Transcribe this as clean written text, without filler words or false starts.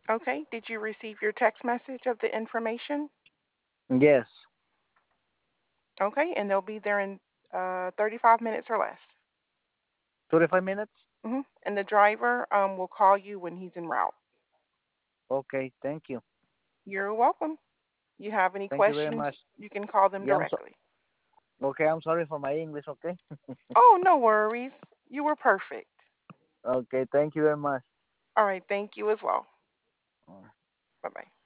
Okay. Did you receive your text message of the information? Yes. Okay. And they'll be there in 35 minutes or less. 25 minutes? And the driver will call you when he's en route. Okay, thank you. You're welcome. You have any Thank you very questions, much. you can call them Yeah, directly. okay, I'm sorry for my English, okay? Oh, no worries. You were perfect. Okay, thank you very much. All right. Thank you as well. Bye bye.